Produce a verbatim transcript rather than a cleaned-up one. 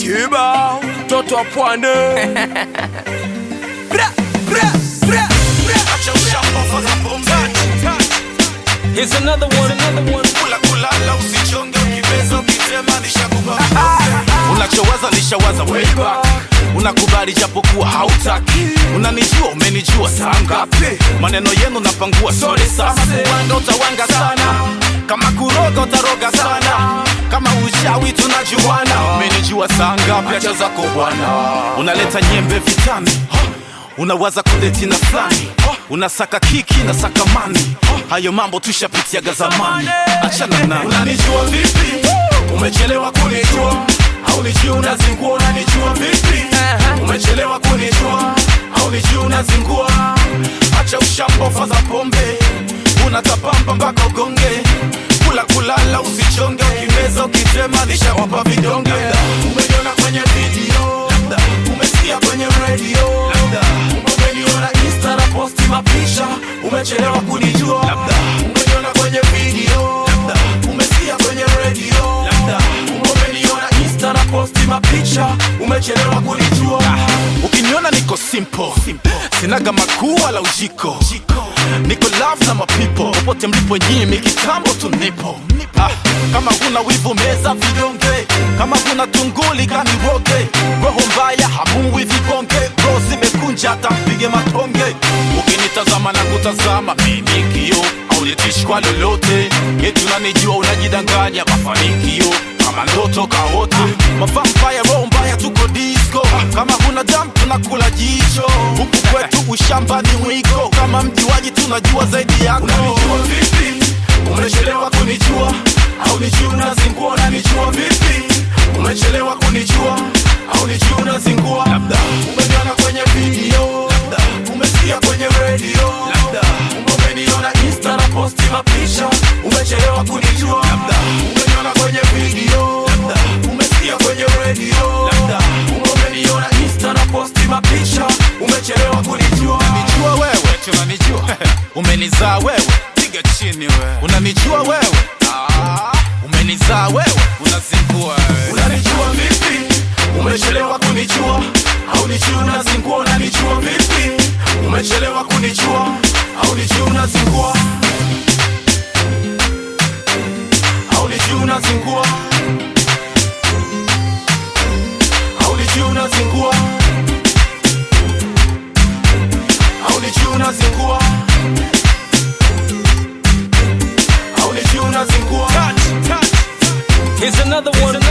Kiba, toto pwande. Bra, bra, bra, bra. Acha ushamba faza pombe. Here's another one, another one. Kula kula la usichonge ukibeza ukitema nishakuba. Unachowaza nishawaza way back. Unakubali japokuwa hautaki. Unanijua umenijua saa ngapi? Maneno yenu napangua sorry sasa. Wanga utawanga sana. Kama kuroga utaroga sana. Kama ushawi tunajuana. Umenijua saa ngapi? Acha zako bwana. Unaleta nyembe vitani. Unawaza kudeti na flani. Unasaka kiki na saka mani. Hayo mambo tushapitiaga zamani. Achana na. Unanijua vipi? Umechelewa kunijua. Haunijui unazingua. Unanijua vipi? Umechelewa kunijua. Haunijui unazingua. Acha ushamba faza pombe. Unatapamba mpaka ugonge. Kula kulala usichonge. Ukimeza ukitema nishawapa vidonge. Umeniona kwenye video. Umesikia kwenye radio. Umeniona Insta na posti mapisha. Umechelewa kunijua. Umeniona kwenye video. Umesikia kwenye radio. Umeniona Insta na posti mapisha. Umechelewa kunijua. Ukiniona niko simple, sinaga makuu wala ujiko. Niko love na mapipo. Popote mlipo nyimi kitambo tunipo. Ah, kama huna wivu meza vidonge. Kama huna tunguli kaniroge. Roho mbaya hamuwi vibonge. Roho zimekunja hata mpige matonge. Ukinitazama na kutazama mimi kio. Haunitishwa lolote. Yetu unanijua unajidanganya mafanikio. Kama ndoto kaote. Mavampaya roho mbaya tuko disco. Kama huna damu tunakula jicho. Huku kwetu ushamba ni mwiko. Kama mjiwaji tunajua zaidi yako. Unanijua vipi? Umechelewa kunijua. Haunijui unazingua. Unanijua vipi? Umechelewa kunijua. Haunijui unazingua. Umeniona kwenye video. Umesikia kwenye radio. Umeniona Insta na posti mapisha. Umechelewa kunijua. Umeniona kwenye video. Umesikia kwenye radio. Umeniona Insta na posti mapisha. Umechelewa kunijua. Unanijua wewe, tunanijua. Umenizaa wewe, piga chini wewe. Unanijua wewe, ah, umenizaa wewe, unazingua wewe. Unanijua vipi? Umechelewa kunijua. Haunijui unazingua. Unanijua vipi? Umechelewa kunijua. Haunijui unazingua. Haunijui unazingua. Haunijui unazingua. Haunijui unazingua. Haunijui unazingua. Here's another one.